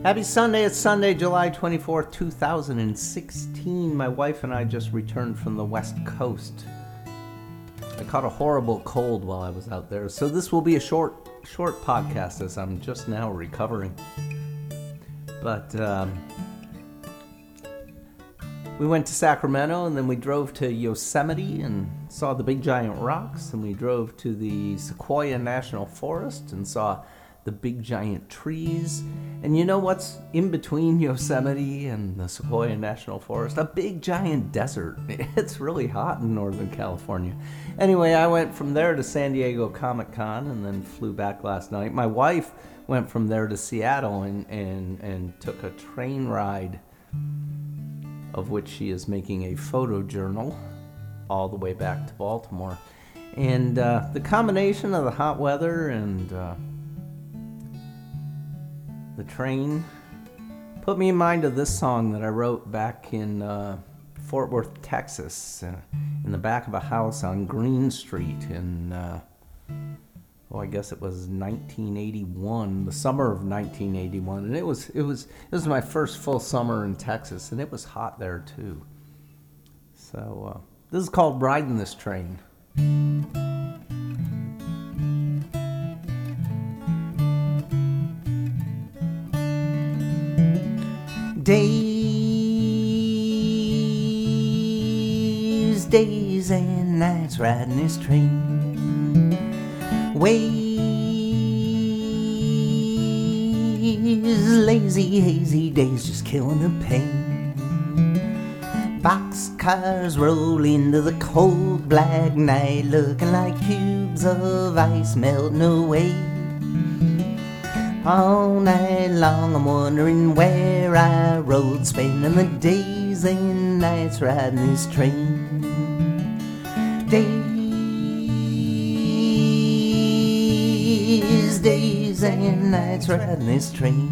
Happy Sunday. It's Sunday, July 24th, 2016. My wife and I just returned from the West Coast. I caught a horrible cold while I was out there, so this will be a short podcast as I'm just now recovering. But we went to Sacramento, and then we drove to Yosemite and saw the big giant rocks, and we drove to the Sequoia National Forest and saw the big giant trees. And you know what's in between Yosemite and the Sequoia National Forest? A big giant desert. It's really hot in Northern California. Anyway, I went from there to San Diego Comic-Con and then flew back last night. My wife went from there to Seattle and took a train ride, of which she is making a photo journal all the way back to Baltimore. And the combination of the hot weather and the train put me in mind of this song that I wrote back in Fort Worth, Texas, in the back of a house on Green Street in, I guess it was 1981, the summer of 1981, and it was my first full summer in Texas, and it was hot there too. So this is called Riding This Train. Days and nights riding this train. Lazy, hazy days just killing the pain. Boxcars roll into the cold black night, looking like cubes of ice melting away. All night long I'm wondering where I rode, spending the days and nights riding this train. Days and nights riding this train.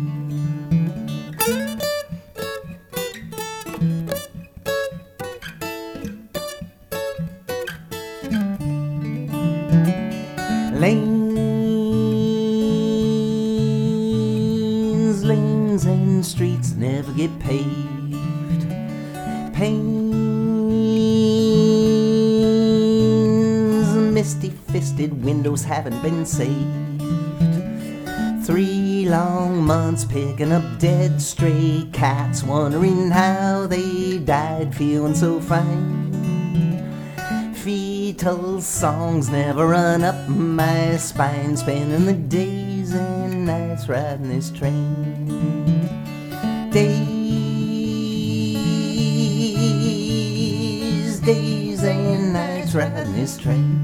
Lanes and streets never get paved. Panes, misty-fisted windows haven't been saved. 3 long months picking up dead stray cats, wondering how they died, feeling so fine. Fetal songs never run up my spine, spending the days and nights riding this train. Days and nights riding this train.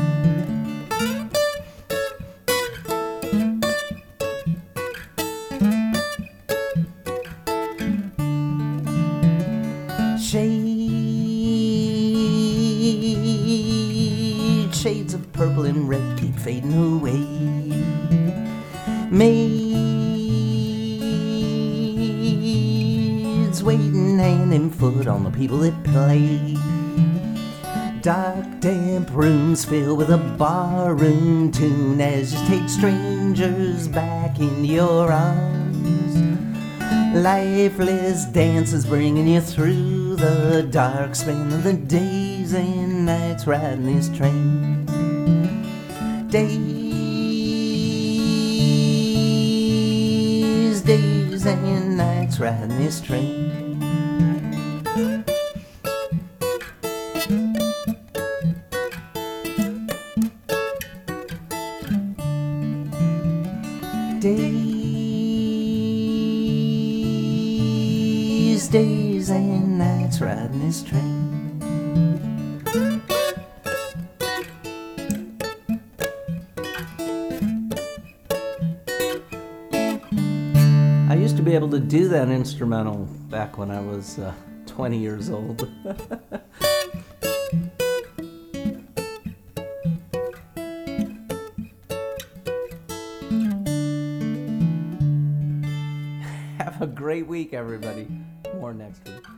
Shades of purple and red keep fading away. Maids waiting hand and foot on the people that play. Dark, damp rooms filled with a barroom tune as you take strangers back into your arms. Lifeless dances bringing you through the dark, spending the days and nights riding this train. Days and nights riding this train. Days and nights riding this train. I used to be able to do that instrumental back when I was 20 years old. Have a great week, everybody. More next week.